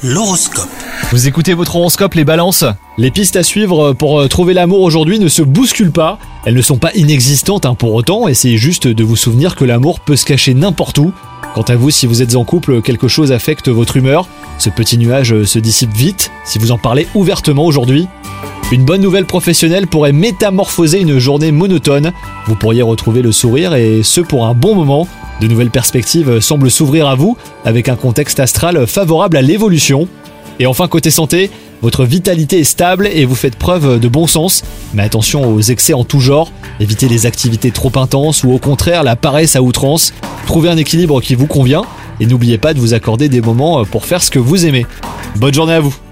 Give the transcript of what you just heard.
L'horoscope. Vous écoutez votre horoscope les balances ? Les pistes à suivre pour trouver l'amour aujourd'hui ne se bousculent pas. Elles ne sont pas inexistantes pour autant, essayez juste de vous souvenir que l'amour peut se cacher n'importe où. Quant à vous, si vous êtes en couple, quelque chose affecte votre humeur. Ce petit nuage se dissipe vite si vous en parlez ouvertement aujourd'hui. Une bonne nouvelle professionnelle pourrait métamorphoser une journée monotone. Vous pourriez retrouver le sourire et ce pour un bon moment. De nouvelles perspectives semblent s'ouvrir à vous avec un contexte astral favorable à l'évolution. Et enfin côté santé, votre vitalité est stable et vous faites preuve de bon sens. Mais attention aux excès en tout genre, évitez les activités trop intenses ou au contraire la paresse à outrance. Trouvez un équilibre qui vous convient et n'oubliez pas de vous accorder des moments pour faire ce que vous aimez. Bonne journée à vous.